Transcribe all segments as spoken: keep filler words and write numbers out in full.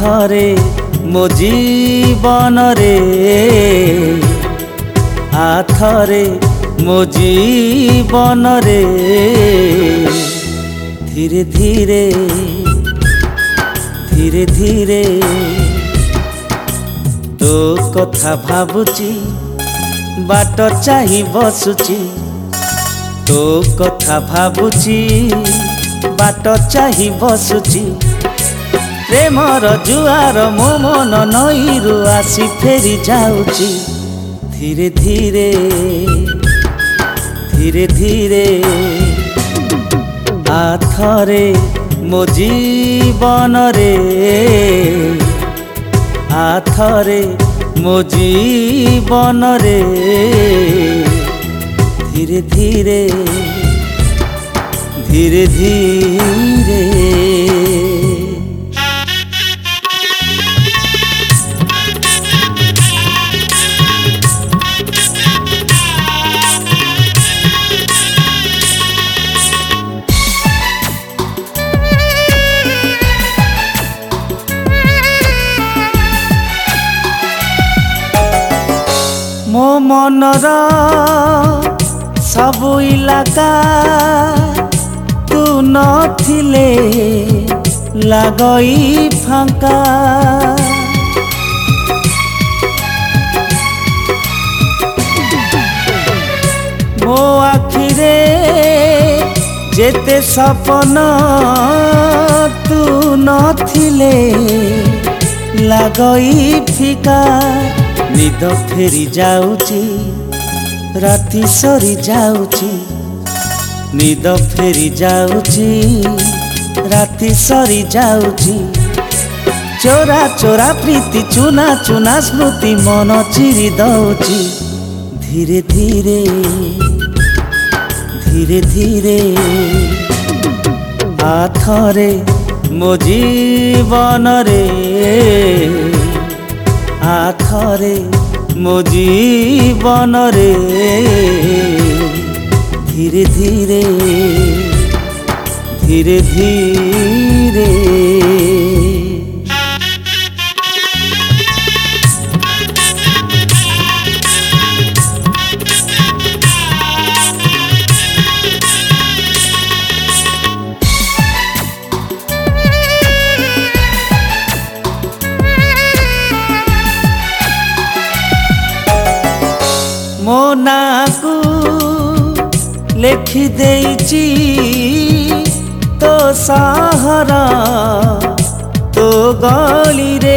आथरे मो जीवन रे आथरे मो जीवन रे धीरे धीरे धीरे धीरे तो कथा भाबुची बाट चाही बसुची तो कथा भाबुची बाट चाही बसुची प्रेमर जुआर मो मन नईरु आसी फेरी जाउची धीरे धीरे धीरे धीरे आथरे मो जीवन रे आथरे मो जीवन रे धीरे धीरे धीरे धीरे मो मनर सबु इलाका तू नथिले लागई फांका मो आखिरे जेते सपन तू नथिले लागई फिका निद फेरी जाउची राति सरी जाउची निद फेरी जाउची राति सरी जाउची चोरा चोरा प्रीति चुना चुना स्मृति मन चिरी दउची धीरे धीरे धीरे धीरे आथरे मो जीवन रे आथरे मो जीवन रे धीरे धीरे धीरे धीरे मो नाकू लेखि देइची तो सहारा तो गली रे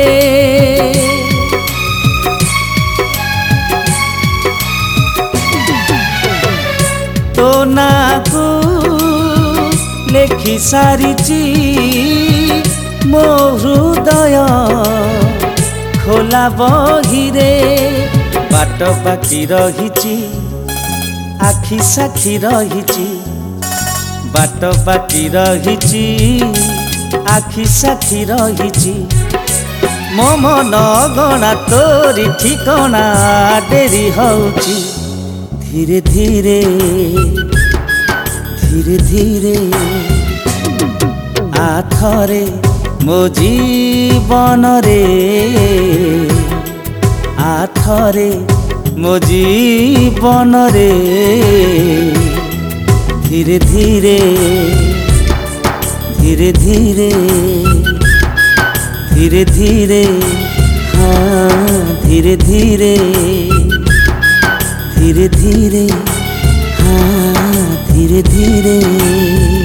तो नाकू लेखि सारिची मो हृदय खोला बही रे बाट बाकी रहिची आखि साखी रहिची बाट बाकी रहिची आखि साखी रहिची मो मन गणा तोरी ठिकना डेरी हउची धीरे धीरे धीरे धीरे आथरे मो जीवन रे आथरे मो जीवन रे धीरे धीरे धीरे धीरे धीरे धीरे हाँ धीरे धीरे धीरे धीरे हाँ धीरे धीरे।